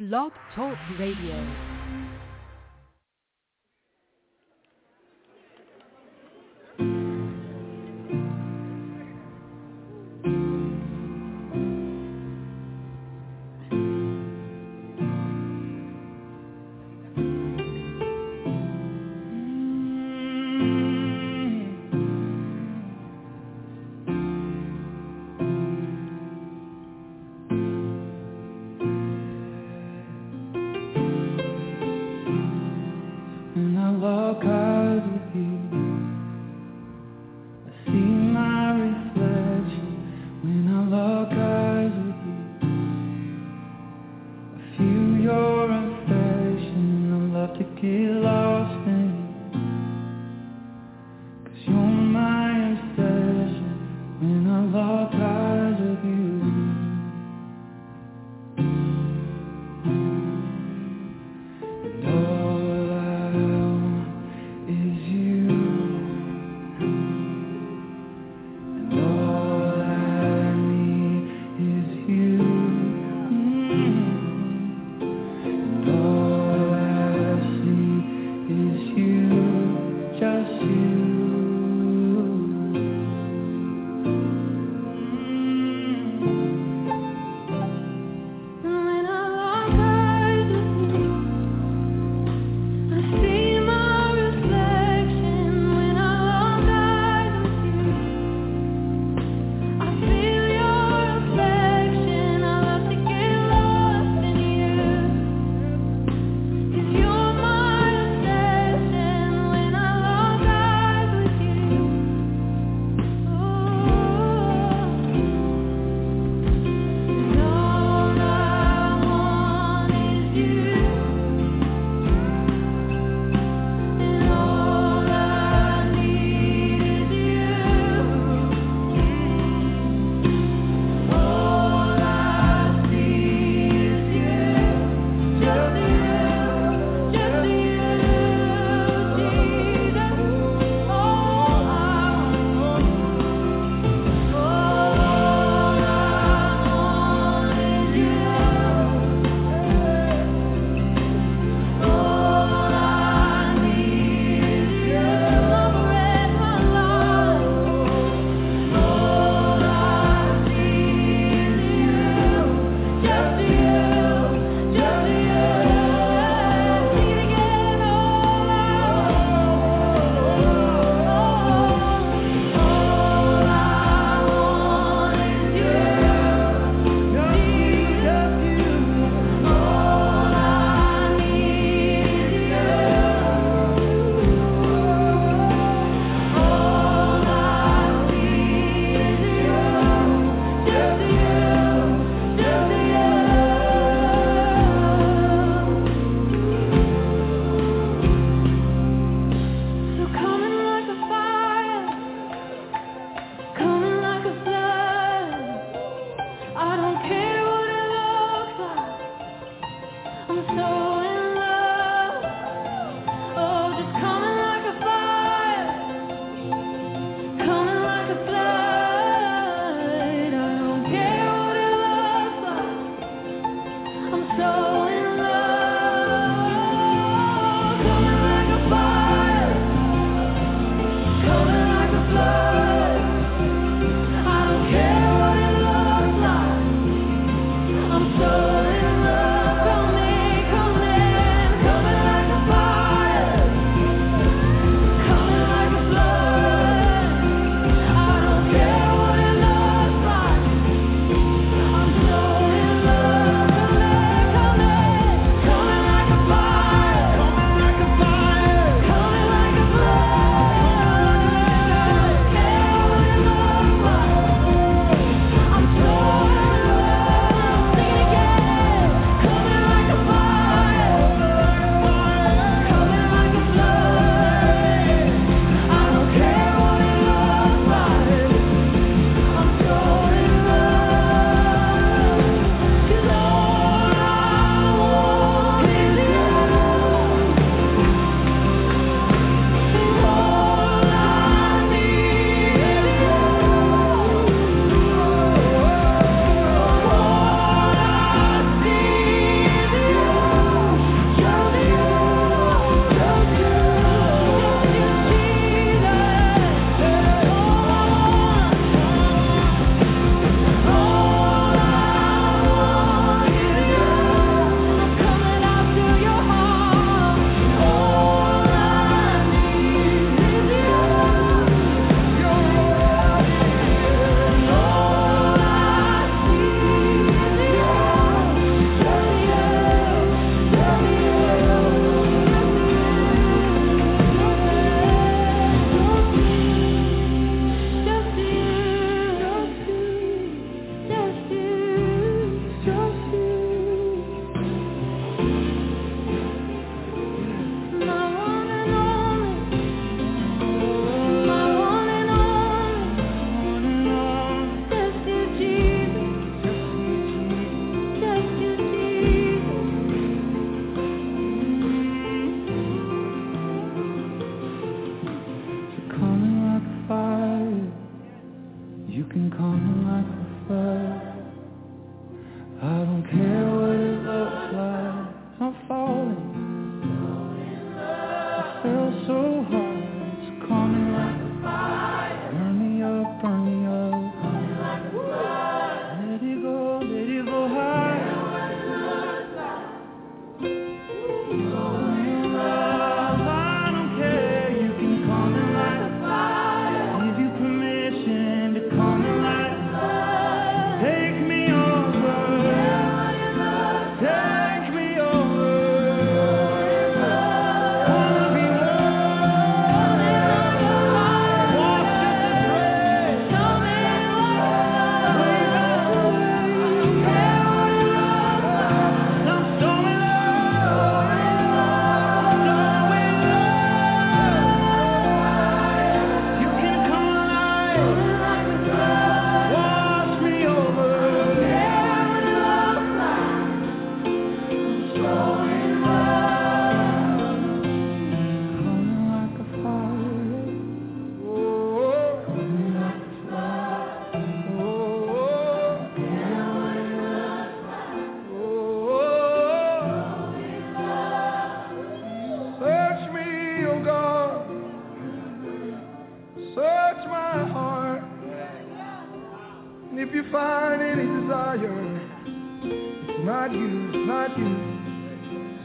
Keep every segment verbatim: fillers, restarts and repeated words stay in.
Blog Talk Radio. Come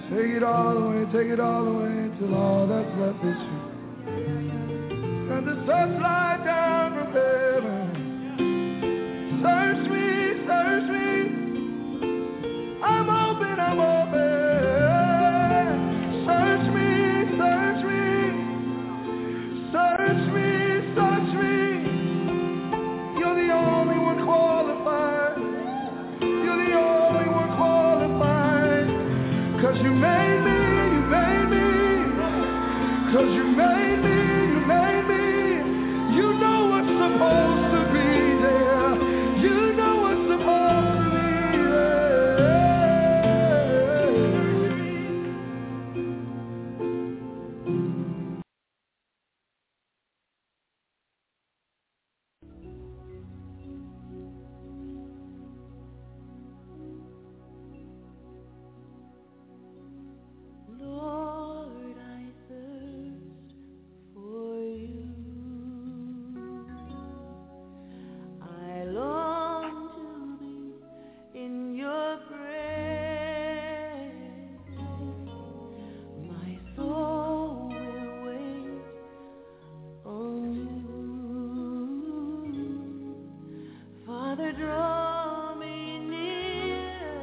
Take it all away, take it all away, till all that's left is you. And the sun's light down from heaven. Search me, search me. I'm open, I'm open. Search me, search me. Search me, search me. You're the only one qualified. You're the only one qualified. Cause you made me, you made me. Cause you made me, you made me. You know what's supposed to be there. You know what's supposed to be Lord, I thirst for you. I long to be in your presence. My soul will wait on you. Father, draw me near,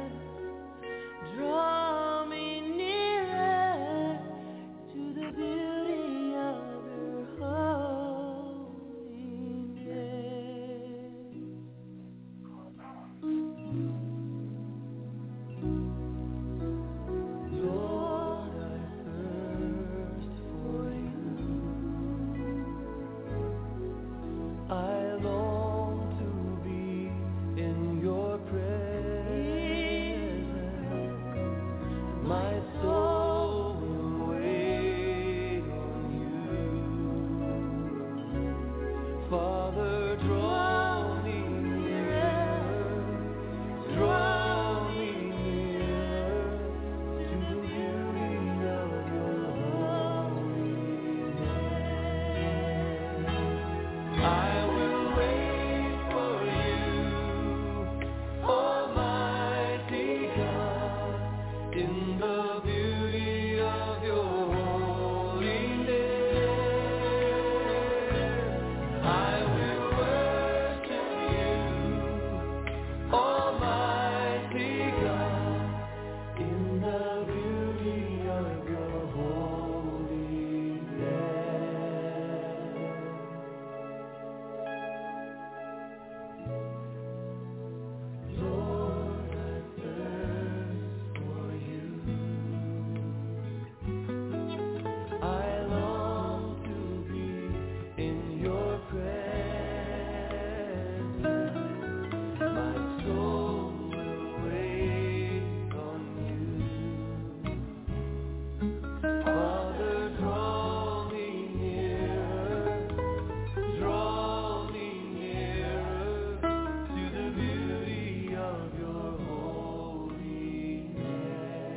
draw me nearer to the beauty of your holiness. Lord, I thirst for you. I long to be in your presence. My soul will wait on you. Father, draw me nearer, draw me nearer to the beauty of your holiness. I will wait for you, Almighty God, in the beauty of your holiness. I will worship you, Almighty God, in the beauty of your holiness. Lord, I thirst for you. I long to be in your presence. My soul will wait on you. Father, draw me nearer, draw me nearer to the beauty of your holiness.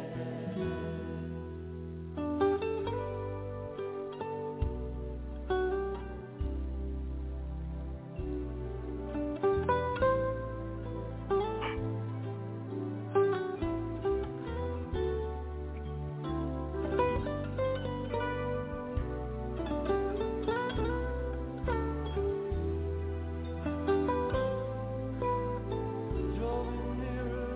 Draw me nearer,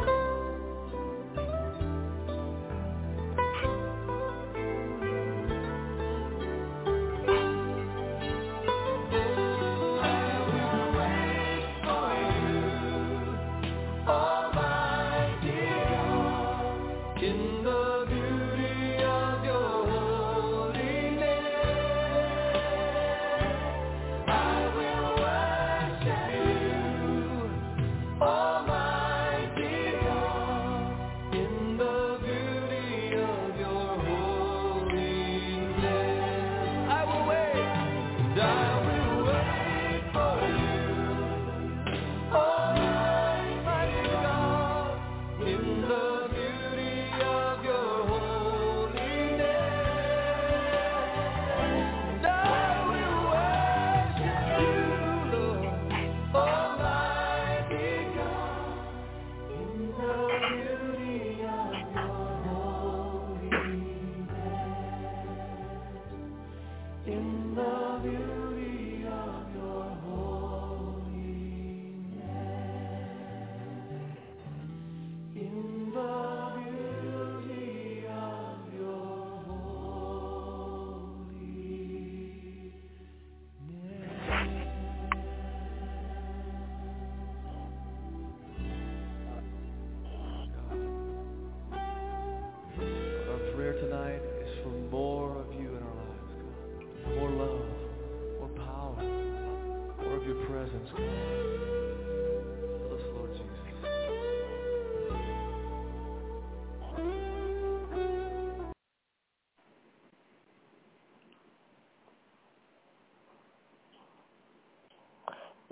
Almighty God, in the beauty of your holiness. I will worship you, Almighty God, in the beauty of your holiness. I will wait, and I will wait for you, Almighty God, in the beauty of your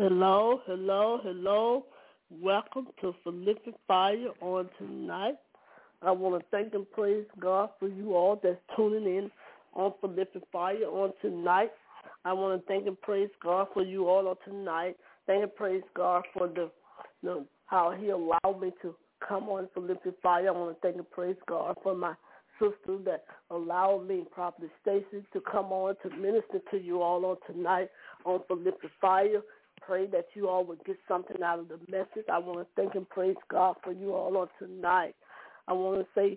Hello, hello, hello. Welcome to Philippians Fire on tonight. I want to thank and praise God for you all that's tuning in on Philippians Fire on tonight. I want to thank and praise God for you all on tonight. Thank and praise God for the, the how He allowed me to come on Philippians Fire. I want to thank and praise God for my sister that allowed me, Prophet Stacy, to come on to minister to you all on tonight on Philippians Fire. Pray that you all would get something out of the message. I want to thank and praise God for you all on tonight. I want to say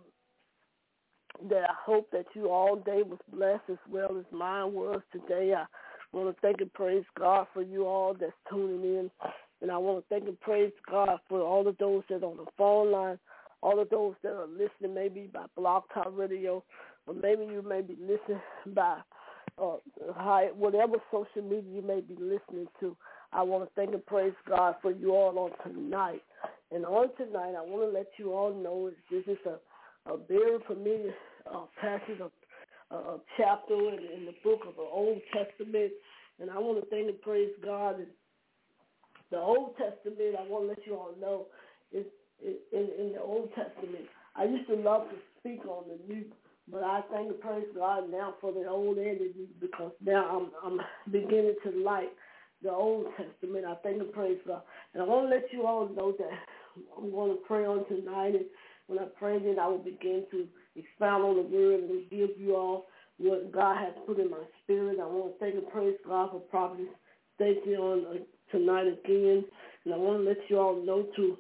that I hope that you all day was blessed as well as mine was today. I want to thank and praise God for you all that's tuning in. And I want to thank and praise God for all of those that are on the phone line, all of those that are listening maybe by Blog Talk Radio, or maybe you may be listening by uh, high, whatever social media you may be listening to. I want to thank and praise God for you all on tonight. And on tonight, I want to let you all know this is a, a very familiar uh, passage of uh, a chapter in, in the book of the Old Testament. And I want to thank and praise God. And the Old Testament, I want to let you all know, is in, in the Old Testament. I used to love to speak on the New, but I thank and praise God now for the Old and the New, because now I'm, I'm beginning to like the Old Testament. I thank and praise God. And I want to let you all know that I'm going to pray on tonight. And when I pray, then I will begin to expound on the word and give you all what God has put in my spirit. I want to thank and praise God for Prophet Stacy on uh, tonight again. And I want to let you all know to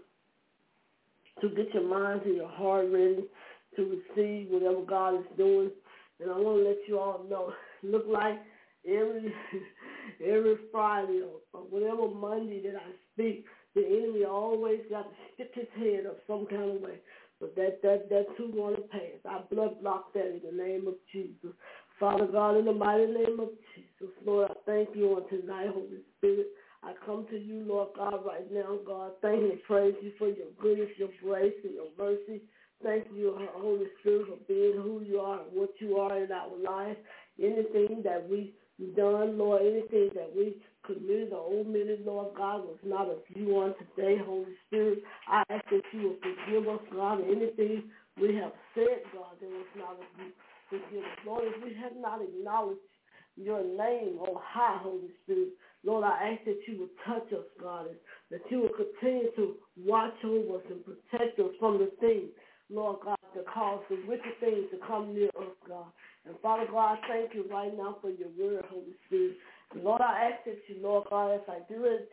to get your minds and your heart ready to receive whatever God is doing. And I want to let you all know, look like every every Friday or, or whatever Monday that I speak, the enemy always got to stick his head up some kind of way. But that, that, that too going to pass. I blood block that in the name of Jesus. Father God, in the mighty name of Jesus, Lord, I thank you on tonight, Holy Spirit. I come to you, Lord God, right now, God. Thank you and praise you for your goodness, your grace, and your mercy. Thank you, Holy Spirit, for being who you are and what you are in our life. Anything that we've done, Lord, anything that we committed or omitted, Lord God, was not of you on today, Holy Spirit. I ask that you will forgive us, God, anything we have said, God, that was not of you. Forgive us, Lord, if we have not acknowledged your name on high, Holy Spirit. Lord, I ask that you would touch us, God, and that you would continue to watch over us and protect us from the things, Lord God, that cause the wicked things to come near us, God. And Father God, I thank you right now for your word, Holy Spirit. And Lord, I ask that you, Lord God, as I do it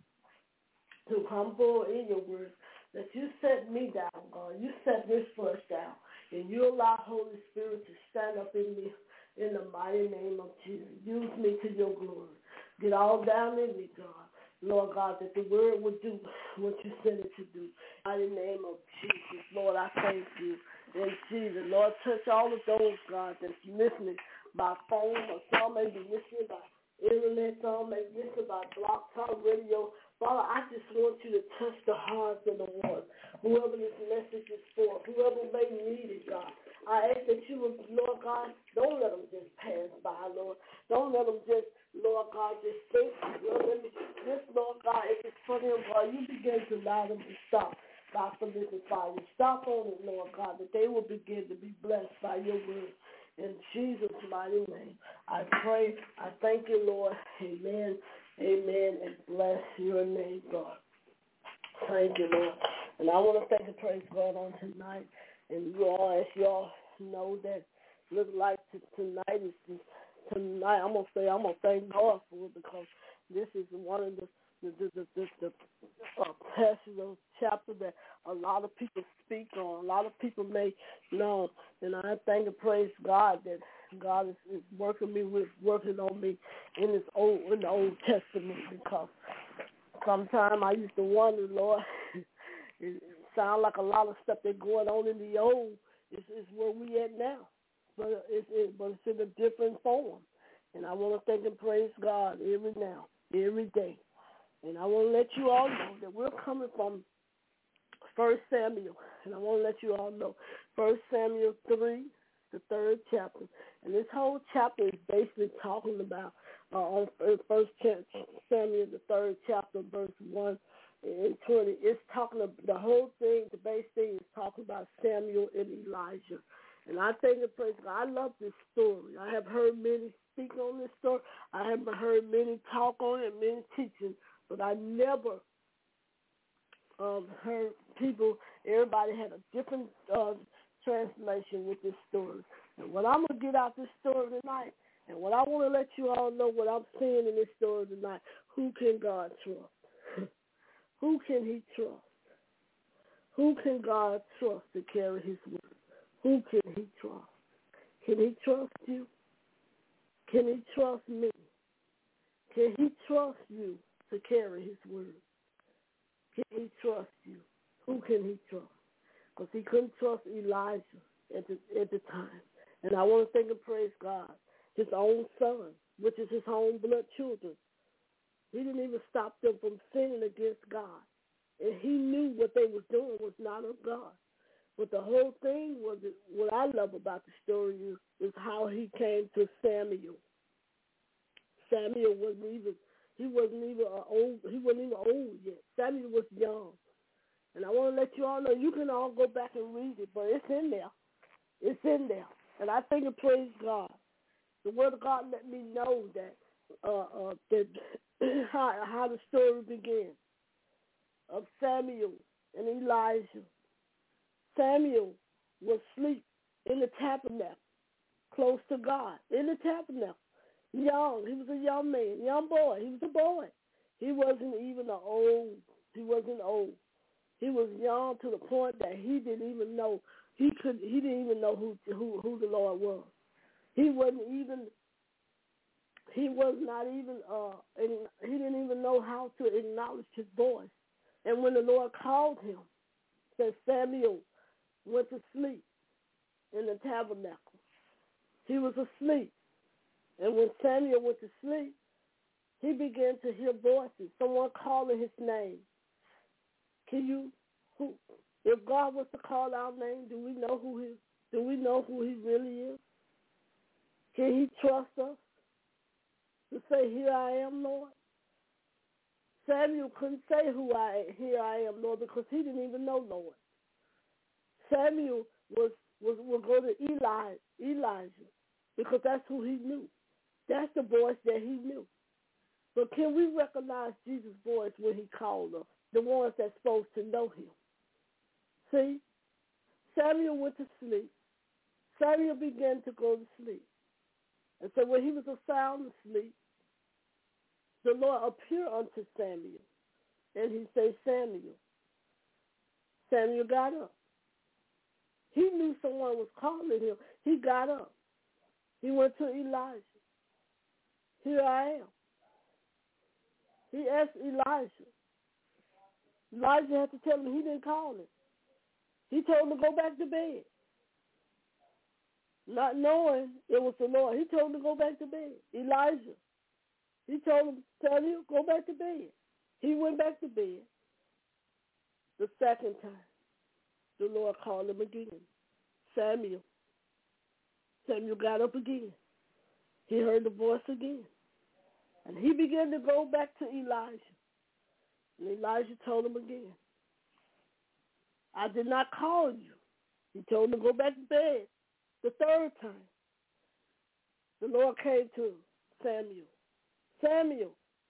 to, to come forward in your word, that you set me down, God. You set this flesh down, and you allow Holy Spirit to stand up in me in the mighty name of Jesus. Use me to your glory. Get all down in me, God. Lord God, that the word would do what you said it to do. In the name of Jesus, Lord, I thank you. In Jesus, Lord, touch all of those, God, that's listening by phone, or some may be listening by internet, some may be listening by Blog Talk Radio. Father, I just want you to touch the hearts of the ones, whoever this message is for, whoever may need it, God. I ask that you would, Lord God, don't let them just pass by, Lord. Don't let them just, Lord God, just think, Lord, let me, just, Lord God, if it's for them, God, you begin to allow them to stop by Philippians Fire. Stop on it, Lord God, that they will begin to be blessed by your word. In Jesus' mighty name, I pray, I thank you, Lord. Amen, amen, and bless your name, God. Thank you, Lord. And I want to thank and praise God on tonight. And you all, as you all know, that look like t- tonight is just, tonight. I'm gonna say I'm gonna thank God for it, because this is one of the the the the, the, the uh, passages of chapter that a lot of people speak on. A lot of people may know, and I thank and praise God that God is, is working me with working on me in this old in the Old Testament, because sometimes I used to wonder, Lord. It sounds like a lot of stuff that's going on in the old is, is where we at now, but it's, it, but it's in a different form. And I want to thank and praise God every now, every day. And I want to let you all know that we're coming from First Samuel, and I want to let you all know First Samuel three, the third chapter. And this whole chapter is basically talking about uh, on First Samuel, the third chapter, verse one and twenty. It's talking about the whole thing. The base thing is talking about Samuel and Elijah. And I think and praise God, I love this story. I have heard many speak on this story. I haven't heard many talk on it, many teaching, but I never um, heard people, everybody had a different uh, translation with this story. And what I'm going to get out this story tonight, and what I want to let you all know what I'm seeing in this story tonight, who can God trust? Who can he trust? Who can God trust to carry his word? Who can he trust? Can he trust you? Can he trust me? Can he trust you to carry his word? Can he trust you? Who can he trust? Because he couldn't trust Elijah at the, at the time. And I want to thank and praise God. His own son, which is his own blood children. He didn't even stop them from sinning against God. And he knew what they was doing was not of God. But the whole thing was, what I love about the story is, is how he came to Samuel. Samuel wasn't even, he wasn't even old, he wasn't even old yet. Samuel was young. And I want to let you all know, you can all go back and read it, but it's in there. It's in there. And I think and praise God. The word of God let me know that, uh, uh, that how, how the story began of Samuel and Elijah. Samuel was asleep in the tabernacle, close to God, in the tabernacle. Young, he was a young man, young boy. He was a boy. He wasn't even an old. He wasn't old. He was young to the point that he didn't even know. He could. He didn't even know who who who the Lord was. He wasn't even. He was not even. Uh, he didn't even know how to acknowledge his voice. And when the Lord called him, said Samuel went to sleep in the tabernacle. He was asleep. And when Samuel went to sleep, he began to hear voices, someone calling his name. Can you, who, if God was to call our name, do we know who he, do we know who he really is? Can he trust us to say, here I am, Lord? Samuel couldn't say who I, here I am, Lord, because he didn't even know Lord. Samuel was, was, will go to Eli, Elijah, because that's who he knew. That's the voice that he knew. But can we recognize Jesus' voice when he called us, the ones that's supposed to know him? See, Samuel went to sleep. Samuel began to go to sleep. And so when he was sound asleep, the Lord appeared unto Samuel. And he said, Samuel. Samuel got up. He knew someone was calling him. He got up. He went to Elijah. Here I am. He asked Elijah. Elijah had to tell him he didn't call him. He told him to go back to bed. Not knowing it was the Lord. He told him to go back to bed. Elijah. He told him, Samuel, go back to bed. He went back to bed. The second time, the Lord called him again. Samuel. Samuel got up again. He heard the voice again. And he began to go back to Elijah. And Elijah told him again, I did not call you. He told him to go back to bed. The third time, the Lord came to Samuel. Samuel.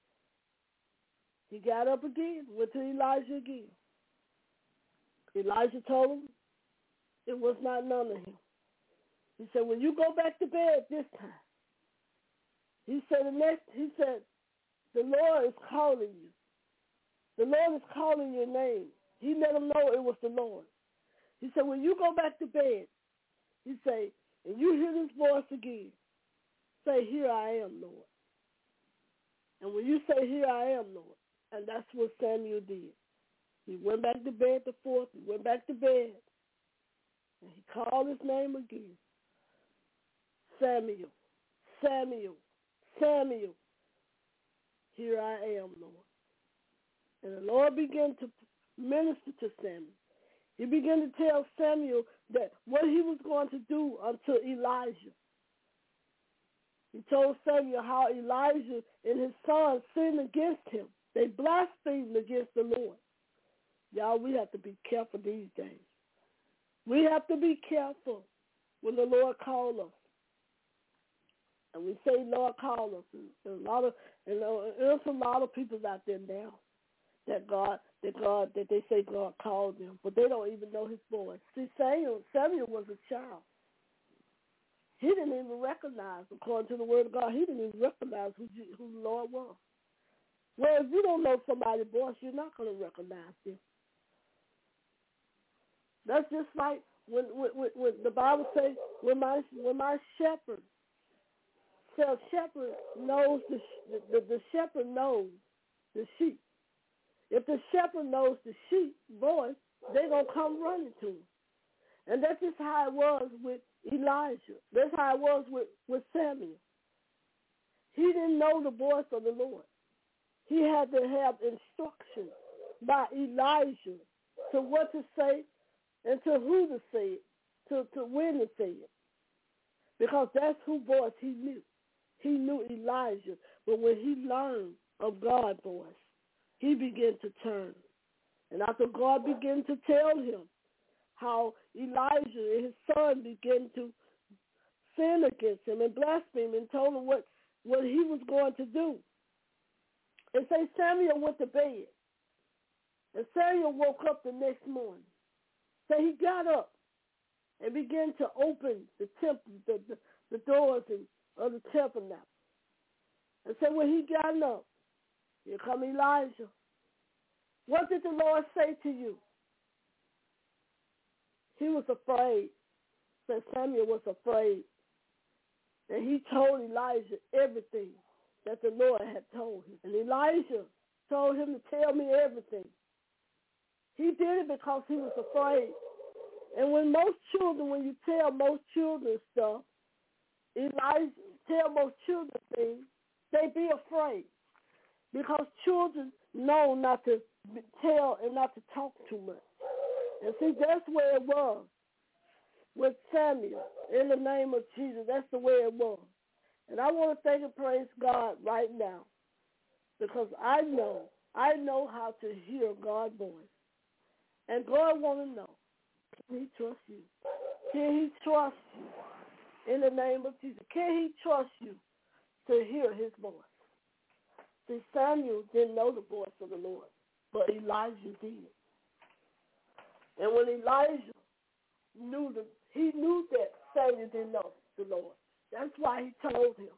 He got up again, went to Elijah again. Elijah told him it was not none of him. He said, when you go back to bed this time, he said, the next, he said, the Lord is calling you. The Lord is calling your name. He let him know it was the Lord. He said, when you go back to bed, he said, and you hear this voice again, say, here I am, Lord. And when you say, here I am, Lord, and that's what Samuel did. He went back to bed the fourth, he went back to bed, and he called his name again. Samuel, Samuel, Samuel, here I am, Lord. And the Lord began to minister to Samuel. He began to tell Samuel that what he was going to do unto Elijah. He told Samuel how Elijah and his son sinned against him. They blasphemed against the Lord. Y'all, we have to be careful these days. We have to be careful when the Lord calls us. And we say, Lord, call us. And a lot of, and there's a lot of people out there now that God, that God, that they say God called them, but they don't even know his voice. See, Samuel, Samuel was a child. He didn't even recognize, according to the word of God, he didn't even recognize who, who the Lord was. Well, if you don't know somebody's voice, you're not going to recognize them. That's just like when, when, when the Bible says, when my, when my shepherd, so shepherd knows, the, the, the shepherd knows the sheep. If the shepherd knows the sheep voice, they're going to come running to him. And that's just how it was with Elijah. That's how it was with, with Samuel. He didn't know the voice of the Lord. He had to have instruction by Elijah to what to say and to who to say it, to, to when to say it. Because that's whose voice he knew. He knew Elijah. But when he learned of God's voice, he began to turn. And after God began to tell him how Elijah and his son began to sin against him and blaspheme and told him what, what he was going to do. And say Samuel went to bed. And Samuel woke up the next morning. So he got up and began to open the temple, the, the, the doors and, of the tabernacle. And so when he got up, here come Elijah. What did the Lord say to you? He was afraid. So Samuel was afraid. And he told Elijah everything that the Lord had told him. And Elijah told him to tell me everything. He did it because he was afraid. And when most children, when you tell most children stuff, Elijah tell most children things, they be afraid. Because children know not to tell and not to talk too much. And see, that's where it was with Samuel. In the name of Jesus, that's the way it was. And I want to thank and praise God right now because I know, I know how to hear God's voice. And God wants to know, can he trust you? Can he trust you in the name of Jesus? Can he trust you to hear his voice? See, Samuel didn't know the voice of the Lord, but Elijah did. And when Elijah knew the, he knew that Samuel didn't know the Lord. That's why he told him,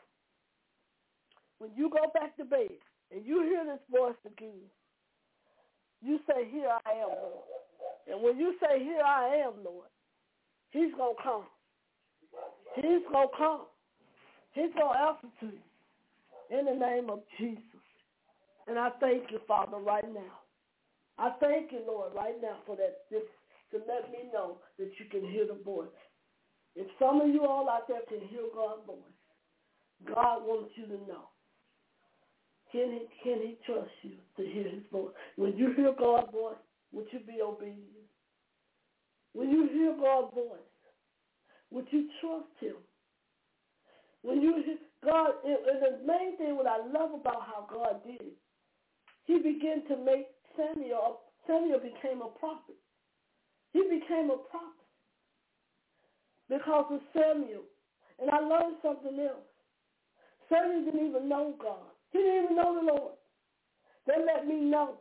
when you go back to bed and you hear this voice again, you say, here I am, Lord. And when you say, here I am, Lord, he's going to come. He's going to come. He's going to answer to you in the name of Jesus. And I thank you, Father, right now. I thank you, Lord, right now for that, this, to let me know that you can hear the voice. If some of you all out there can hear God's voice, God wants you to know. Can he, can he trust you to hear his voice? When you hear God's voice, would you be obedient? When you hear God's voice, would you trust him? When you hear God, and the main thing what I love about how God did it, he began to make Samuel, Samuel became a prophet. He became a prophet because of Samuel. And I learned something else. Samuel didn't even know God. He didn't even know the Lord. They let me know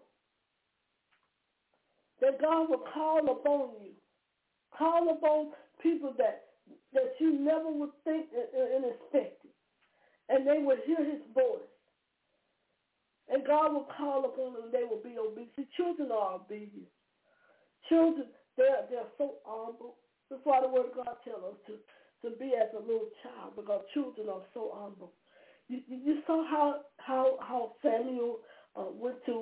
that God will call upon you. Call upon people that, that you never would think and expect it. And they would hear his voice. And God will call upon them and they will be obedient. See, children are obedient. Children, they're, they're so humble. That's why the word of God tells us to, to be as a little child, because children are so humble. You, you saw how how how Samuel uh, went to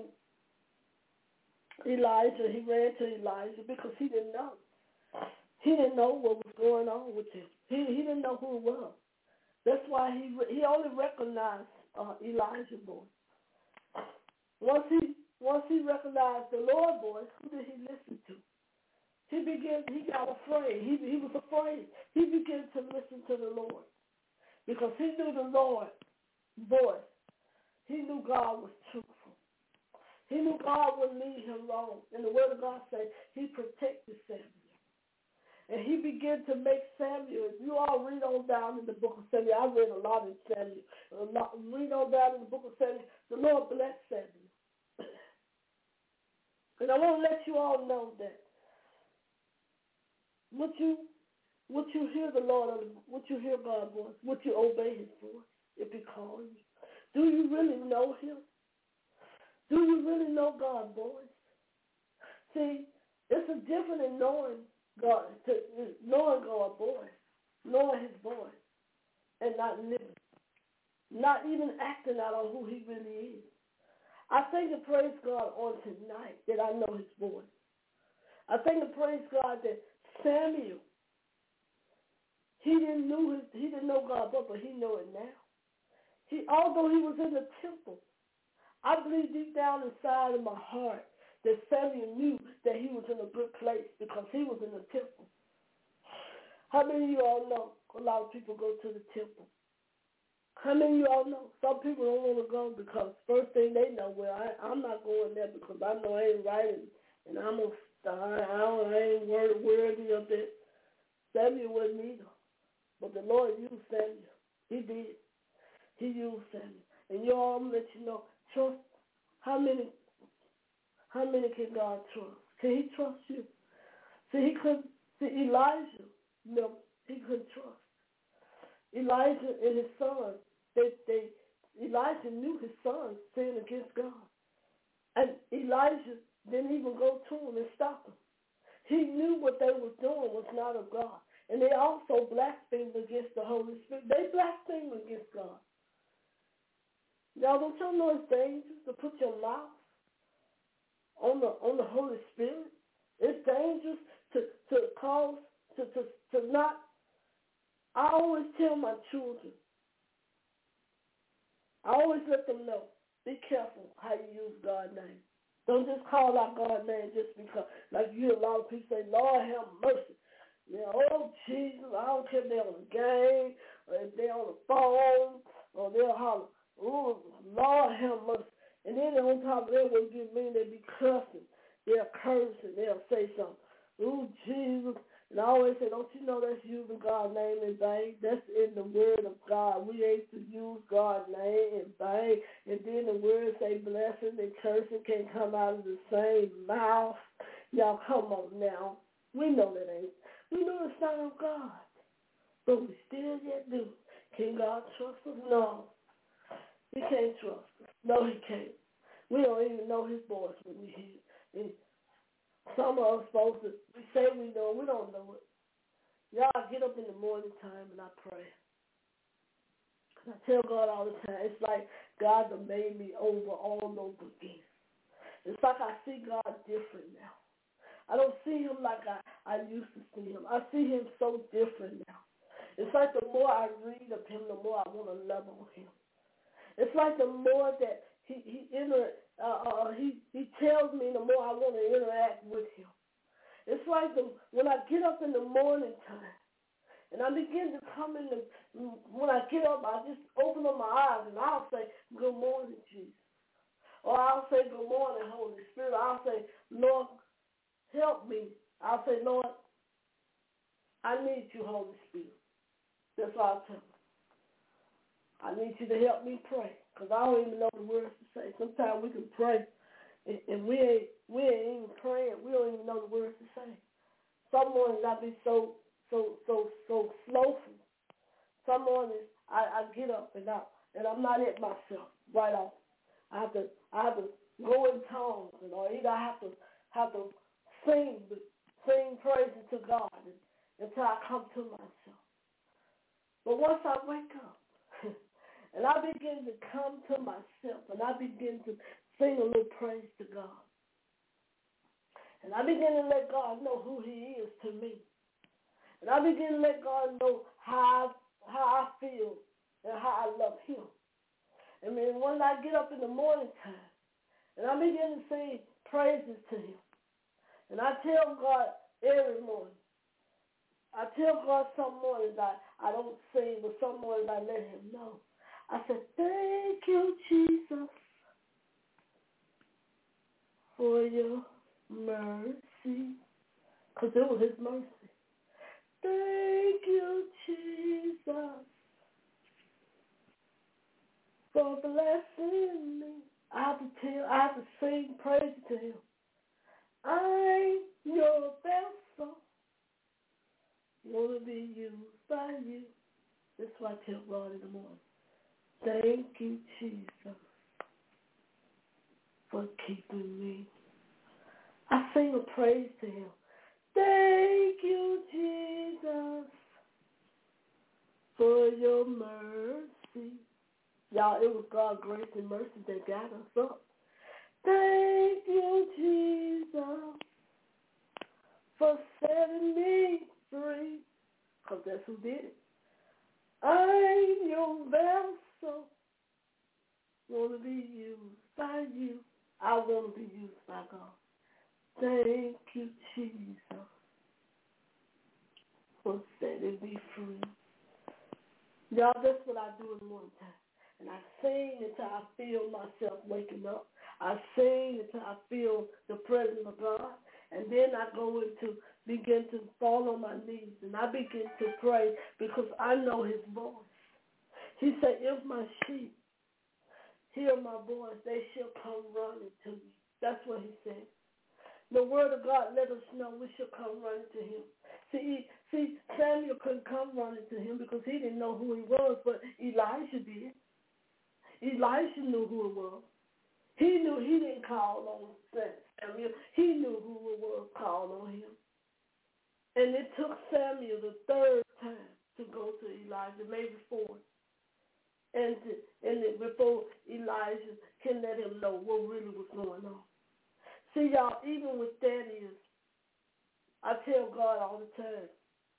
Elijah. He ran to Elijah because he didn't know. He didn't know what was going on with him. He he didn't know who it was. That's why he he only recognized uh, Elijah's voice. Once he once he recognized the Lord's voice, who did he listen to? He began. He got afraid. He he was afraid. He began to listen to the Lord. because he knew the Lord's voice. He knew God was truthful. He knew God wouldn't lead him wrong. And the word of God says he protected Samuel. And he began to make Samuel. If you all read on down in the book of Samuel, I read a lot in Samuel. A lot, read on down in the book of Samuel. The Lord blessed Samuel. And I want to let you all know that would you, would you hear the Lord, would you hear God's voice? Would you obey his voice if he called you? Do you really know him? Do you really know God's voice? See, it's a different in knowing God, to, knowing God's voice, knowing his voice, and not living, not even acting out on who he really is. I thank and praise God on tonight that I know his voice. I thank and praise God that Samuel, he didn't know his, he didn't know God's voice, but he know it now. He, although he was in the temple, I believe deep down inside of my heart that Samuel knew that he was in a good place because he was in the temple. How many of you all know a lot of people go to the temple? How many of you all know? Some people don't want to go because first thing they know, well, I, I'm not going there because I know I ain't right and, and I'm going to die. I, don't, I ain't worthy, worthy of it. Samuel wasn't either. But the Lord used Samuel. He did. He used Samuel. And you all, I'm going to let you know, trust, how many, how many can God trust? Can he trust you? See, he couldn't, see, Elijah, no, he couldn't trust. Elijah and his son, they, they, Elijah knew his son sinned against God. And Elijah didn't even go to him and stop him. He knew what they were doing was not of God. And they also blasphemed against the Holy Spirit. They blasphemed against God. Y'all, don't y'all know it's dangerous to put your mouth on the on the Holy Spirit? It's dangerous to, to cause, to, to, to not. I always tell my children, I always let them know, be careful how you use God's name. Don't just call out God's name just because, like you hear a lot of people say, Lord have mercy. You know, oh, Jesus, I don't care if they're on the game, or if they're on the phone, or they'll holler, oh, Lord have mercy. And then on top of that, what you mean, they be cussing. They'll curse and they'll say something. Oh, Jesus. And I always say, don't you know that's using God's name in vain? That's in the word of God. We ain't to use God's name in vain. And then the word say blessing and cursing can come out of the same mouth. Y'all, come on now. We know that ain't. We know it's not of God. But we still yet do. Can God trust us? No. He can't trust us. No, he can't. We don't even know his voice when we hear it. Some of us supposed to, we say we know, we don't know it. Y'all get up in the morning time and I pray. I tell God all the time, it's like God done made me over all over again. It's like I see God different now. I don't see him like I, I used to see him. I see him so different now. It's like the more I read of him, the more I want to love on him. It's like the more that he he inter, uh, uh, he he tells me, the more I want to interact with him. It's like the, when I get up in the morning time, and I begin to come in the, when I get up, I just open up my eyes and I'll say, good morning, Jesus. Or I'll say, good morning, Holy Spirit. I'll say, Lord, help me. I'll say, Lord, I need you, Holy Spirit. That's what I'll tell him. I need you to help me pray, because I don't even know the words to say. Sometimes we can pray, and, and we ain't we ain't even praying. We don't even know the words to say. Some mornings I be so so so so slowful. Some mornings I, I get up and I and I'm not at myself right off. I have to I have to go in tongues, and or either I have to have to sing sing praises to God and, until I come to myself. But once I wake up, and I begin to come to myself, and I begin to sing a little praise to God. And I begin to let God know who he is to me. And I begin to let God know how I, how I feel and how I love him. And then when I get up in the morning time, and I begin to sing praises to him, and I tell God every morning, I tell God some mornings I, I don't sing, but some mornings I let him know. I said, thank you, Jesus, for your mercy. Because it was his mercy. Thank you, Jesus, for blessing me. I have to tell, I have to sing praise to him. I'm your vessel, want to be used by you. That's why I tell God in the morning. Thank you, Jesus, for keeping me. I sing a praise to him. Thank you, Jesus, for your mercy. Y'all, it was God's grace and mercy that got us up. Thank you, Jesus, for setting me free, because that's who did it. I'm your vessel, want to be used by you. I want to be used by God. Thank you, Jesus, for setting me free. Y'all, that's what I do in the morning time. And I sing until I feel myself waking up. I sing until I feel the presence of God. And then I go into, begin to fall on my knees. And I begin to pray because I know his voice. He said, if my sheep hear my voice, they shall come running to me. That's what he said. The word of God let us know we should come running to him. See, see, Samuel couldn't come running to him because he didn't know who he was, but Elijah did. Elijah knew who it was. He knew he didn't call on Samuel. He knew who it was called on him. And it took Samuel the third time to go to Elijah, maybe four. And, to, and it, before Elijah can let him know what really was going on. See, y'all, even with that is, I tell God all the time,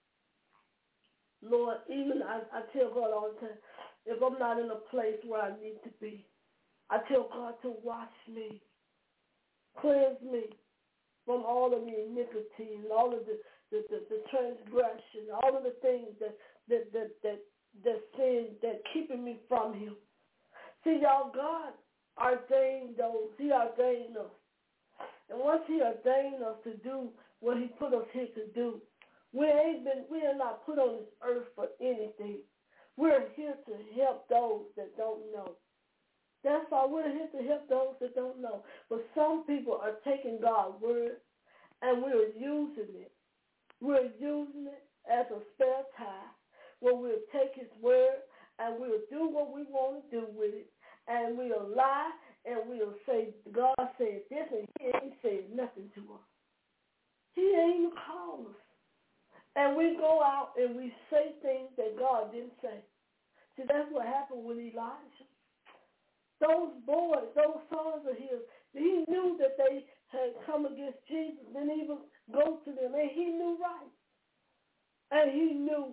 Lord, even I, I tell God all the time, if I'm not in a place where I need to be, I tell God to wash me, cleanse me from all of the iniquity and all of the, the, the, the transgression, all of the things that that that that that sin that keeping me from him. See, y'all, God ordained those. He ordained us. And once he ordained us to do what he put us here to do, we ain't been, we are not put on this earth for anything. We're here to help those that don't know. That's all. We're here to help those that don't know. But some people are taking God's word and we're using it. We're using it as a spare tire where we'll take his word and we'll do what we want to do with it. And we'll lie and we'll say, God said this, and he ain't said nothing to us. He ain't even called us. And we go out and we say things that God didn't say. See, that's what happened with Elijah. Those boys, those sons of his, he knew that they had come against Jesus, didn't even go to them, and he knew right. And he knew.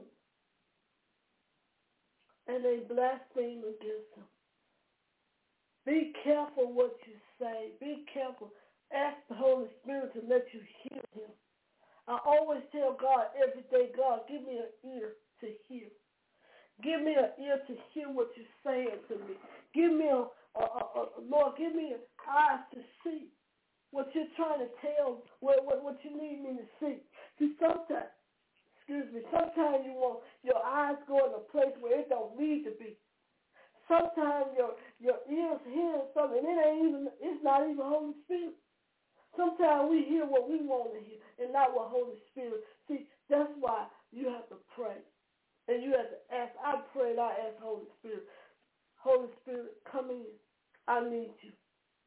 And they blasphemed against him. Be careful what you say. Be careful. Ask the Holy Spirit to let you hear him. I always tell God every day, God, give me an ear to hear. Give me an ear to hear what you're saying to me. Give me a, a, a, a Lord, give me eyes to see what you're trying to tell, what, what, what you need me to see. See, sometimes, excuse me, sometimes you want your eyes go in a place where it don't need to be. Sometimes your your ears hear something, and it ain't even, it's not even Holy Spirit. Sometimes we hear what we want to hear and not what Holy Spirit. See, that's why you have to pray. And you have to ask. I prayed, I asked Holy Spirit, Holy Spirit, come in. I need you.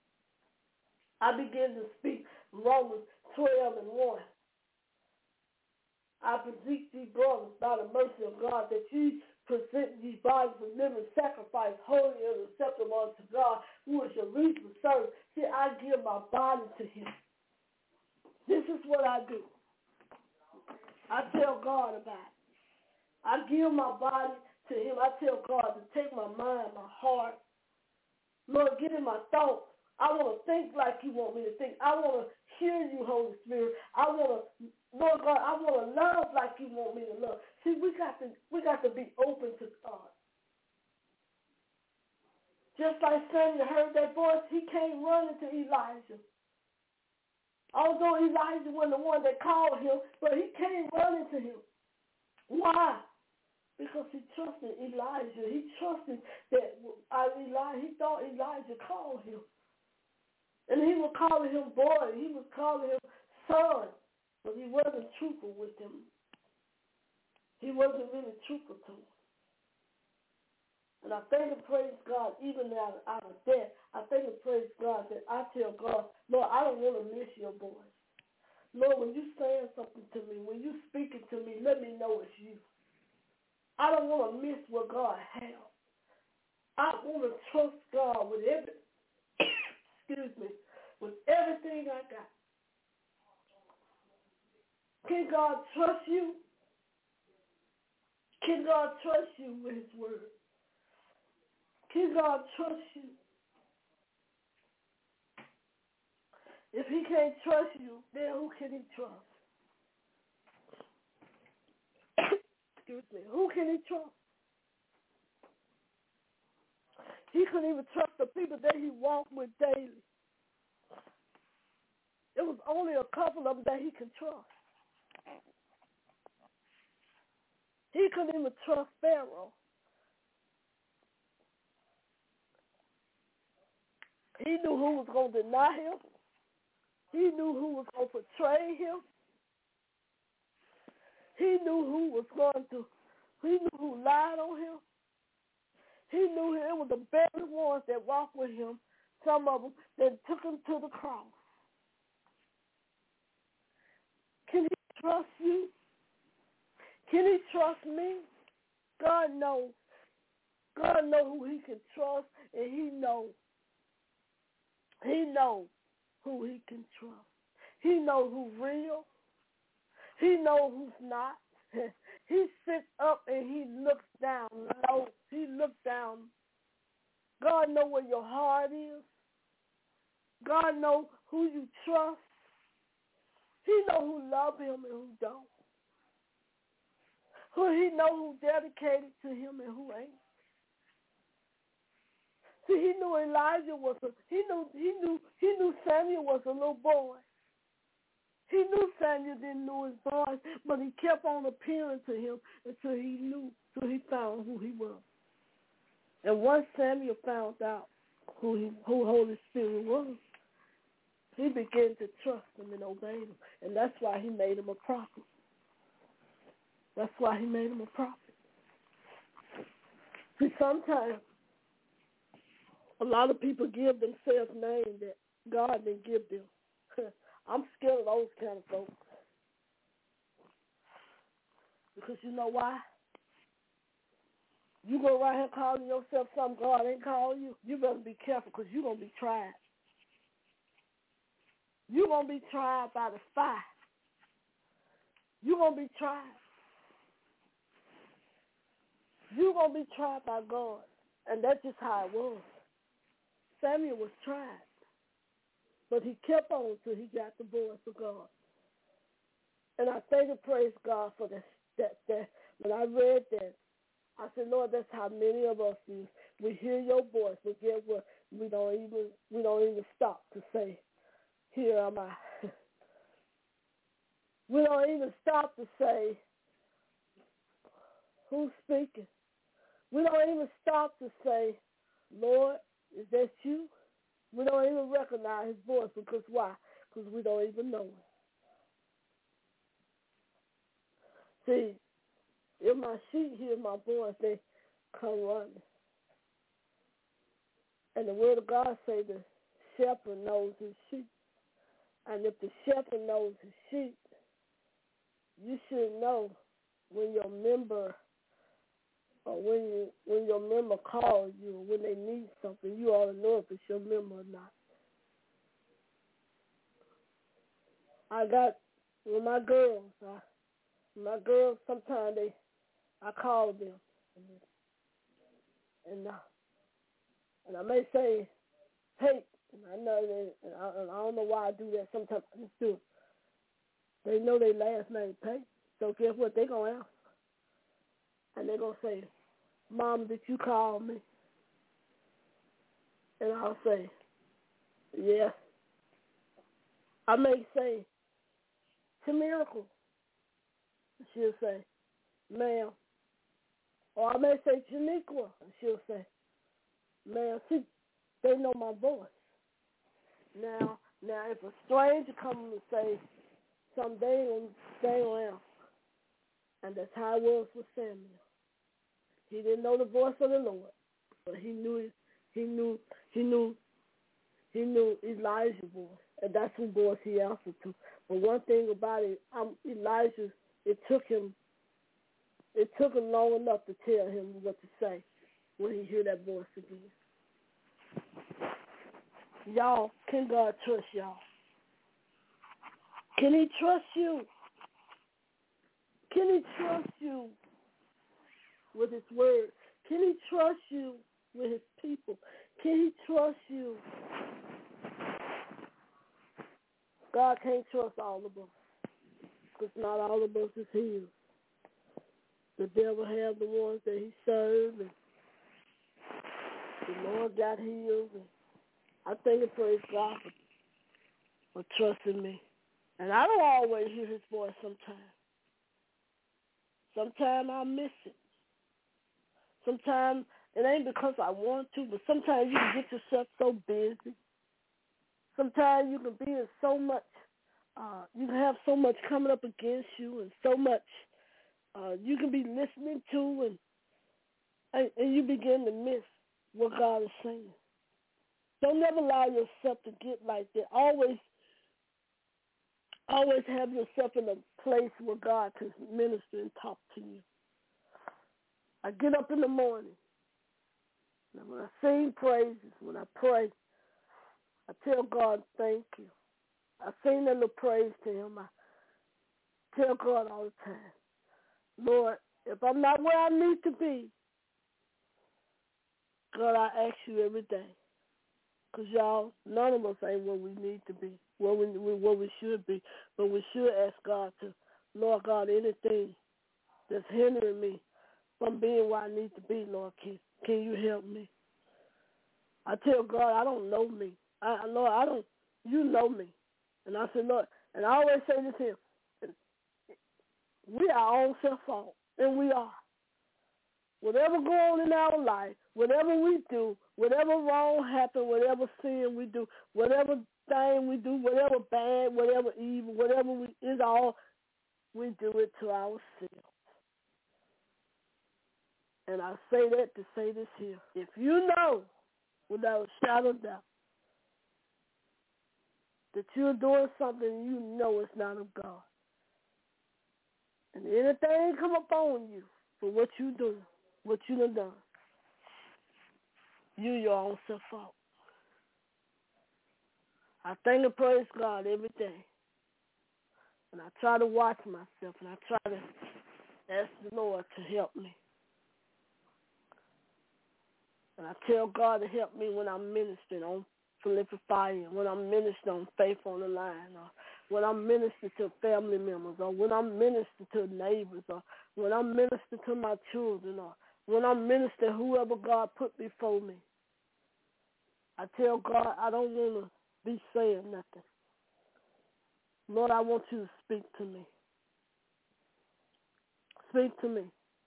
I began to speak Romans twelve and one. I beseech thee, brothers, by the mercy of God, that ye present ye bodies a living sacrifice, holy and acceptable unto God, who is your reasonable service. See, I give my body to him. This is what I do. I tell God about it. I give my body to him. I tell God to take my mind, my heart. Lord, get in my thoughts. I want to think like you want me to think. I want to hear you, Holy Spirit. I want to Lord God, I want to love like you want me to love. See, we got to we got to be open to God. Just like Samuel heard that voice, he came running to Elijah. Although Elijah wasn't the one that called him, but he came running to him. Why? Because he trusted Elijah. He trusted that uh, Elijah, he thought Elijah called him. And he was calling him boy. He was calling him son. But he wasn't truthful with him. He wasn't really truthful to him. And I thank and praise God, even out, out of that, I thank and praise God that I tell God, Lord, I don't want to miss your voice. Lord, when you saying something to me, when you speaking to me, let me know it's you. I don't want to miss what God has. I want to trust God with every, excuse me, with everything I got. Can God trust you? Can God trust you with his word? Can God trust you? If he can't trust you, then who can he trust? Excuse me. Who can he trust? He couldn't even trust the people that he walked with daily. It was only a couple of them that he could trust. He couldn't even trust Pharaoh. He knew who was going to deny him. He knew who was going to betray him. He knew who was going to, he knew who lied on him. He knew it was the very ones that walked with him, some of them that took him to the cross. Can he trust you? Can he trust me? God knows. God knows who he can trust, and he knows. He knows who he can trust. He knows who's real. He knows who's not. He sits up and he looks down low. He looks down. God knows where your heart is. God knows who you trust. He knows who love him and who don't. Who he knows who dedicated to him and who ain't. See, he knew Elijah was a, he knew he knew he knew Samuel was a little boy. He knew Samuel didn't know his voice, but he kept on appealing to him until he knew, until he found who he was. And once Samuel found out who he, who Holy Spirit was, he began to trust him and obey him. And that's why he made him a prophet. That's why he made him a prophet. See, sometimes a lot of people give themselves names that God didn't give them. I'm scared of those kind of folks. Because you know why? You go right here calling yourself something God ain't calling you, you better be careful because you're going to be tried. You're going to be tried by the fire. You're going to be tried. You're going to be tried by God. And that's just how it was. Samuel was tried. But he kept on until he got the voice of God. And I thank and praise God for that. that, that. When I read that, I said, Lord, that's how many of us do. We hear your voice, but get what? We don't even we don't even stop to say, here am I. We don't even stop to say, who's speaking? We don't even stop to say, Lord, is that you? We don't even recognize his voice because why? Because we don't even know it. See, if my sheep hear my voice, they come running. And the word of God say the shepherd knows his sheep. And if the shepherd knows his sheep, you should know when your member or when you, when your member calls you, when they need something, you ought to know if it's your member or not. I got, with my girls, I, my girls, sometimes they, I call them. And, uh, and I may say, hey, and I know that, and I, and I don't know why I do that sometimes, I just do it. They know their last name Payton. So guess what? They're going to answer. And they're going to say, Mom, did you call me? And I'll say, yes. I may say, to Miracle. She'll say, ma'am. Or I may say, Janiqua. And she'll say, ma'am. See, they know my voice. Now, now, if a stranger comes and say something, they ain't gonna, they ain't gonna answer. And that's how it was with Samuel. He didn't know the voice of the Lord, but he knew it. He knew, he knew, he knew Elijah's voice, and that's who voice he answered to. But one thing about it, um, Elijah, it took him, it took him long enough to tell him what to say when he heard that voice again. Y'all, can God trust y'all? Can he trust you? Can he trust you with his word? Can he trust you with his people? Can he trust you? God can't trust all of us, because not all of us is his. The devil have the ones that he served, and the Lord got healed. And I thank and praise God for, for trusting me. And I don't always hear his voice sometimes. Sometimes I miss it. Sometimes it ain't because I want to, but sometimes you can get yourself so busy. Sometimes you can be in so much, uh, you can have so much coming up against you, and so much uh, you can be listening to, and, and and you begin to miss what God is saying. Don't never allow yourself to get like that. Always, always have yourself in a place where God can minister and talk to you. I get up in the morning, and when I sing praises, when I pray, I tell God thank you. I sing that little praise to him. I tell God all the time, Lord, if I'm not where I need to be, God, I ask you every day. Because, y'all, none of us ain't where we need to be, where we, where we should be. But we should ask God to, Lord God, anything that's hindering me from being where I need to be, Lord, can, can you help me? I tell God, I don't know me. I, Lord, I don't, you know me. And I said, Lord, and I always say this here, we are our own self-fault, and we are. Whatever goes on in our life, whatever we do, whatever wrong happens, whatever sin we do, whatever thing we do, whatever bad, whatever evil, whatever we, is all, we do it to ourselves. And I say that to say this here. If you know, without a shadow of doubt, that you're doing something you know it's not of God, and anything come upon you for what you do, what you done done, you your own self-fault. I thank and praise God every day. And I try to watch myself, and I try to ask the Lord to help me. And I tell God to help me when I'm ministering on Philippians five, when I'm ministering on Faith on the Line, or when I'm ministering to family members, or when I'm ministering to neighbors, or when I'm ministering to my children, or when I'm ministering whoever God put before me. I tell God I don't want to be saying nothing. Lord, I want you to speak to me. Speak to me.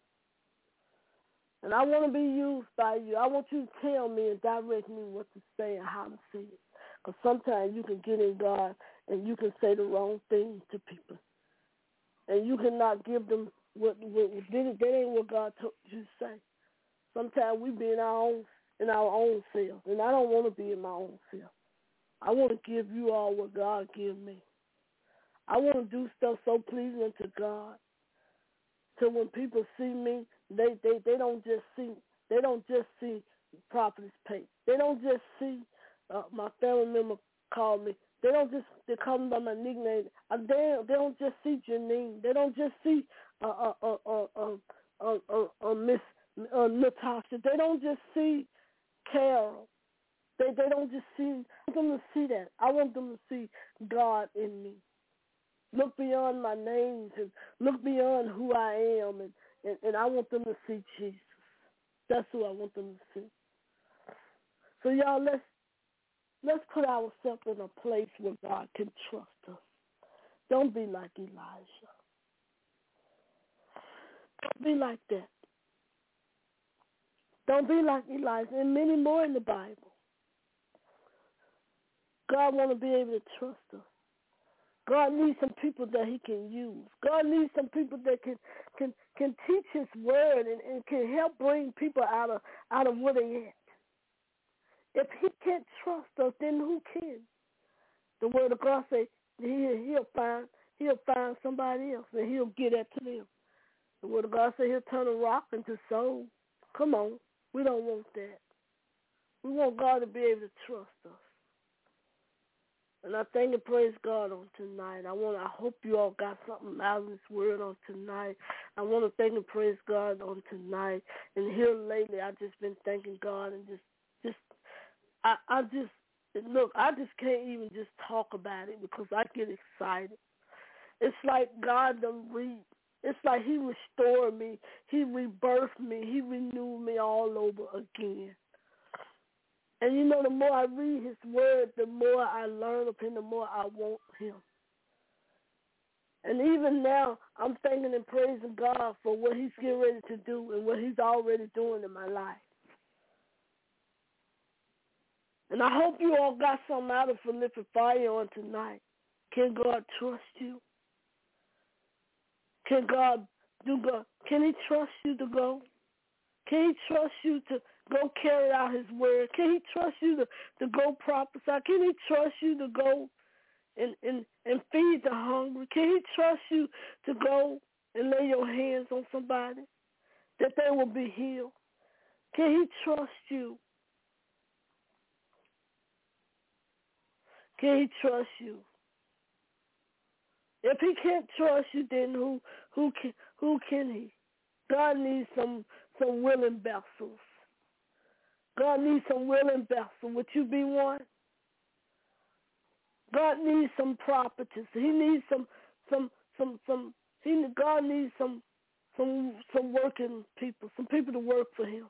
And I want to be used by you. I want you to tell me and direct me what to say and how to say it. Because sometimes you can get in God and you can say the wrong thing to people. And you cannot give them what, what that ain't what God told you to say. Sometimes we be in our own in our own self. And I don't want to be in my own self. I want to give you all what God give me. I want to do stuff so pleasing to God. So when people see me, they, they, they don't just see they don't just see Prophetess Payton. They don't just see uh, my family member call me. They don't just they call me by my nickname. Uh, they they don't just see Janine. They don't just see uh uh uh uh uh, uh, uh, uh Miss uh, Natasha. They don't just see Carol. They they don't just see. I want them to see that. I want them to see God in me. look beyond my names and look beyond who I am, and, and, and I want them to see Jesus. That's who I want them to see. So y'all, let's let's put ourselves in a place where God can trust us. Don't be like Elijah. Don't be like that. Don't be like Elijah, and many more in the Bible. God wants to be able to trust us. God needs some people that he can use. God needs some people that can can, can teach his word and, and can help bring people out of out of where they at. If he can't trust us, then who can? The word of God says he'll, he'll find he'll find somebody else and he'll get that to them. The word of God says he'll turn a rock into soul. Come on, we don't want that. We want God to be able to trust us. And I thank and praise God on tonight. I want. I hope you all got something out of this word on tonight. I want to thank and praise God on tonight. And here lately, I've just been thanking God and just, just, I, I just, look, I just can't even just talk about it because I get excited. It's like God done re, it's like he restored me. He rebirthed me. He renewed me all over again. And you know, the more I read his word, the more I learn of him, the more I want him. And even now, I'm thanking and praising God for what he's getting ready to do and what he's already doing in my life. And I hope you all got something out of Philippians fire on tonight. Can God trust you? Can God do God? Can he trust you to go? Can he trust you to go carry out his word? Can he trust you to, to go prophesy? Can he trust you to go and, and, and feed the hungry? Can he trust you to go and lay your hands on somebody that they will be healed? Can he trust you? Can he trust you? If he can't trust you, then who who can who can he? God needs some some willing vessels. God needs some willing vessels. Would you be one? God needs some prophets. He needs some some some some. He God needs some some some working people, some people to work for him.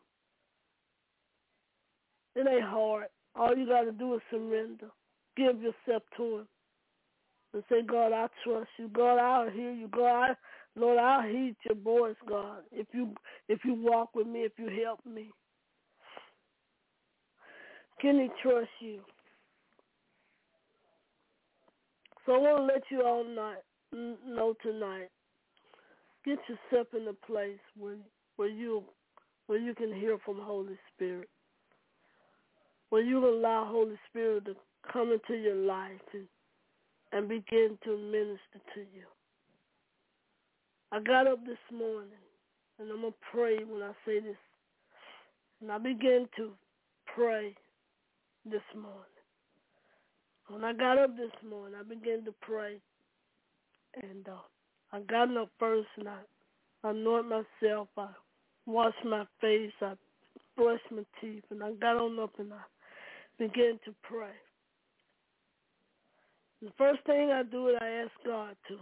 It ain't hard. All you got to do is surrender. Give yourself to him. And say, God, I trust you. God, I'll hear you. God, I, Lord, I'll heed your voice, God. If you if you walk with me, if you help me. Can he trust you? So I want to let you all not, know tonight. Get yourself in a place where where you where you can hear from Holy Spirit. Where you allow Holy Spirit to come into your life and and begin to minister to you. I got up this morning, and I'm going to pray when I say this. And I began to pray this morning. When I got up this morning, I began to pray. And uh, I got up first, and I anointed myself. I washed my face. I brushed my teeth. And I got on up, and I began to pray. The first thing I do is I ask God to,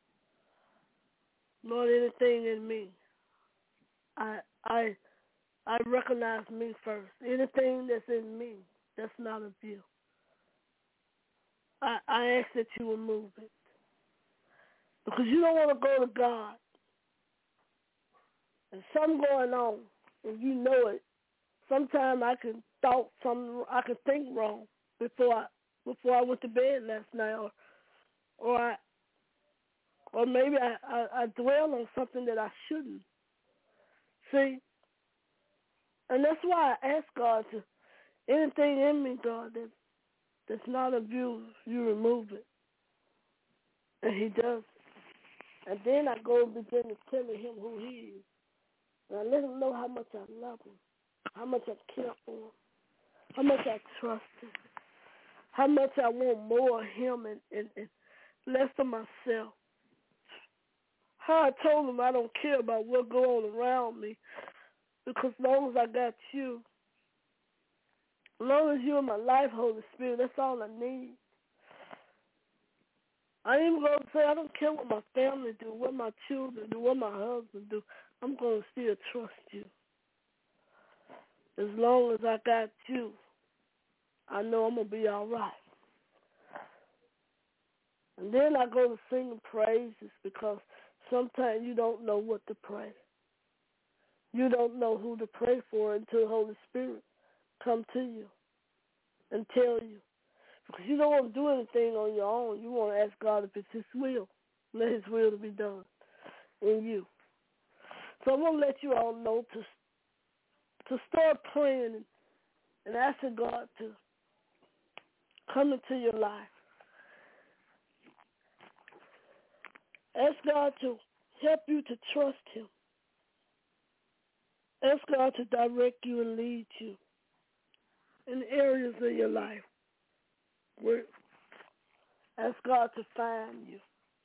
Lord, anything in me, I I I recognize me first. Anything that's in me that's not of you, I, I ask that you remove it. Because you don't want to go to God and something going on and you know it. Sometimes I can thought something, I can think wrong before I before I went to bed last night, or or I, or maybe I, I, I dwell on something that I shouldn't. See? And that's why I ask God to, anything in me, God, that that's not of you, you remove it. And he does. And then I go and begin to tell him who he is. And I let him know how much I love him, how much I care for him, how much I trust him, how much I want more of him and, and, and less of myself. How I told him I don't care about what goes on around me, because as long as I got you, as long as you're in my life, Holy Spirit, that's all I need. I ain't going to say I don't care what my family do, what my children do, what my husband do. I'm going to still trust you. As long as I got you, I know I'm going to be all right. And then I go to singing praises because sometimes you don't know what to pray. You don't know who to pray for until the Holy Spirit come to you and tell you. Because you don't want to do anything on your own. You want to ask God if it's His will. Let His will to be done in you. So I'm going to let you all know to to start praying and, and asking God to come into your life. Ask God to help you to trust Him. Ask God to direct you and lead you in areas of your life. Where, ask God to find you.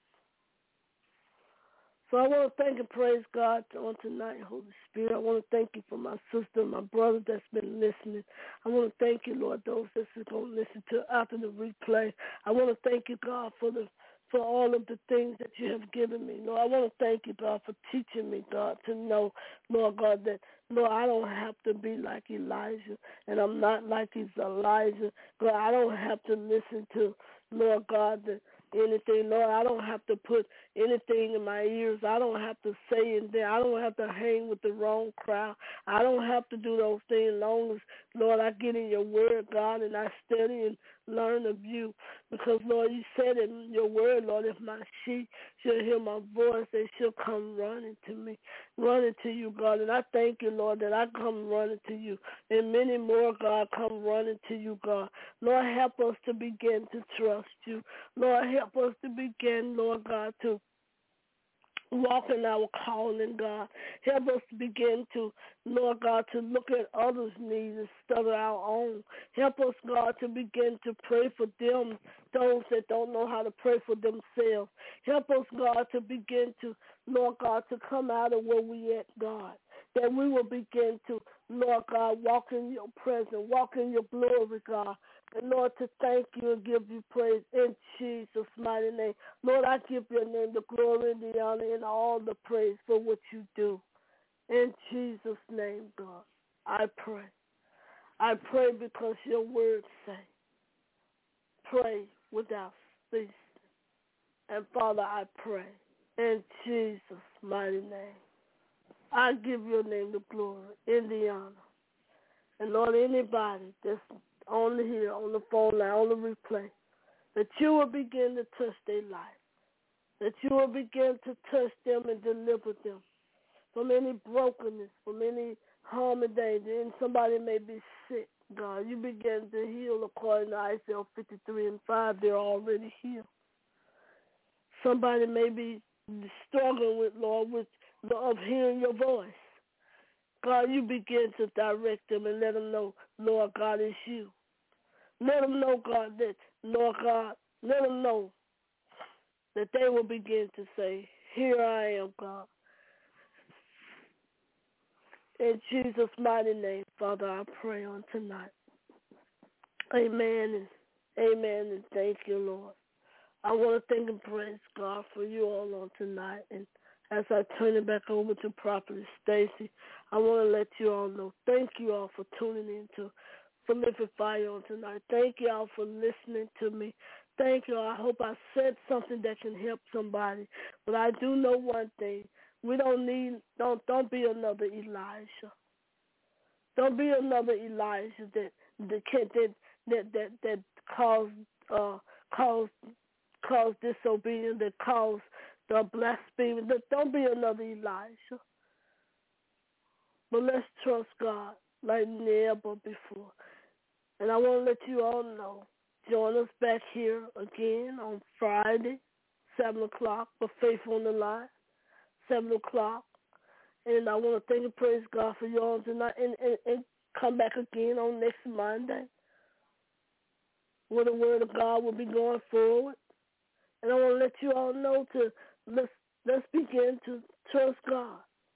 So I want to thank and praise God on tonight, Holy Spirit. I want to thank you for my sister and my brother that's been listening. I want to thank you, Lord, those that's going to listen to after the replay. I want to thank you, God, for the for all of the things that you have given me. Lord, I want to thank you, God, for teaching me, God, to know, Lord God, that, Lord, I don't have to be like Elijah, and I'm not like he's Elijah. God, I don't have to listen to, Lord God, that anything. Lord, I don't have to put anything in my ears. I don't have to say anything. I don't have to hang with the wrong crowd. I don't have to do those things as long as, Lord, I get in your word, God, and I study and learn of you. Because, Lord, you said in your word, Lord, if my sheep shall hear my voice, they shall come running to me, running to you, God. And I thank you, Lord, that I come running to you. And many more, God, come running to you, God. Lord, help us to begin to trust you. Lord, help us to begin, Lord God, to walk in our calling, God. Help us to begin to, Lord God, to look at others' needs instead of our own. Help us, God, to begin to pray for them, those that don't know how to pray for themselves. Help us, God, to begin to, Lord God, to come out of where we at, God. That we will begin to, Lord God, walk in your presence, walk in your glory, God. And, Lord, to thank you and give you praise in Jesus' mighty name. Lord, I give your name the glory and the honor and all the praise for what you do. In Jesus' name, God, I pray. I pray because your words say, pray without ceasing. And, Father, I pray in Jesus' mighty name. I give your name the glory and the honor. And, Lord, anybody that's on the here, on the phone line, on the replay, that you will begin to touch their life, that you will begin to touch them and deliver them from any brokenness, from any harm and danger, and somebody may be sick, God. You begin to heal according to Isaiah fifty-three and five. They're already healed. Somebody may be struggling with, Lord, with of hearing your voice. God, you begin to direct them and let them know, Lord God, it's you. Let them know, God, that, Lord God, let them know that they will begin to say, here I am, God. In Jesus' mighty name, Father, I pray on tonight. Amen and amen and thank you, Lord. I want to thank and praise God for you all on tonight. And as I turn it back over to Prophetess Stacy, I want to let you all know, thank you all for tuning in to Prolific Fire on tonight. Thank you all for listening to me. Thank you all. I hope I said something that can help somebody. But I do know one thing. We don't need, don't don't be another Elijah. Don't be another Elijah that that that that that, that caused uh caused caused disobedience, that caused the blasphemy. Don't be another Elijah. But let's trust God like never before. And I want to let you all know, join us back here again on Friday, seven o'clock, for Faith on the Line, seven o'clock. And I want to thank and praise God for you all tonight. And, and, and come back again on next Monday, where the Word of God will be going forward. And I want to let you all know to let's, let's begin to trust God.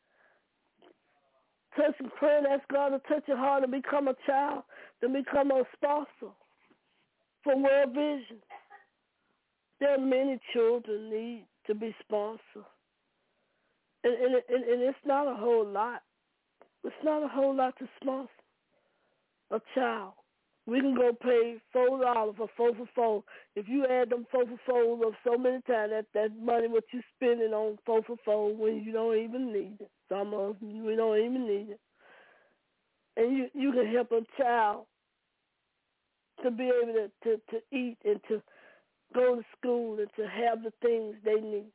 Touch and pray and ask God to touch your heart and become a child, to become a sponsor for World Vision. There are many children need to be sponsored. And, and, and, and it's not a whole lot. It's not a whole lot to sponsor a child. We can go pay four dollars for four for four. If you add them four for fours of so many times, that, that money what you spending on four for four when you don't even need it. Some of them, we don't even need it. And you, you can help a child to be able to, to, to eat and to go to school and to have the things they need.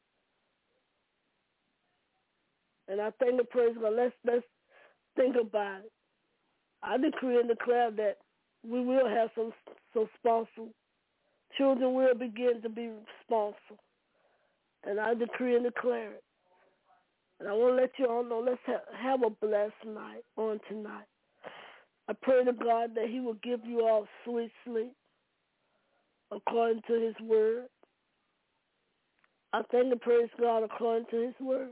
And I think and praise God, let's, let's think about it. I decree and declare that we will have some, some sponsors. Children will begin to be sponsored. And I decree and declare it. And I want to let you all know, let's have, have a blessed night on tonight. I pray to God that he will give you all sweet sleep according to his word. I thank and praise God according to his word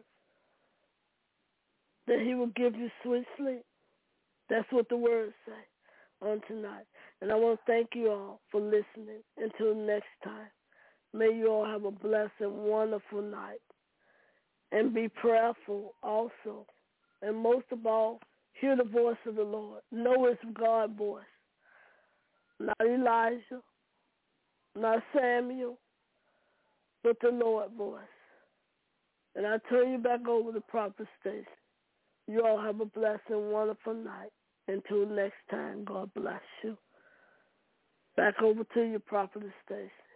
that he will give you sweet sleep. That's what the words say on tonight. And I want to thank you all for listening. Until next time, may you all have a blessed and wonderful night. And be prayerful also. And most of all, hear the voice of the Lord. Know it's God's voice. Not Elijah, not Samuel, but the Lord's voice. And I turn you back over to Prophet Stacy. You all have a blessed and wonderful night. Until next time, God bless you. Back over to you, Prophet Stacy.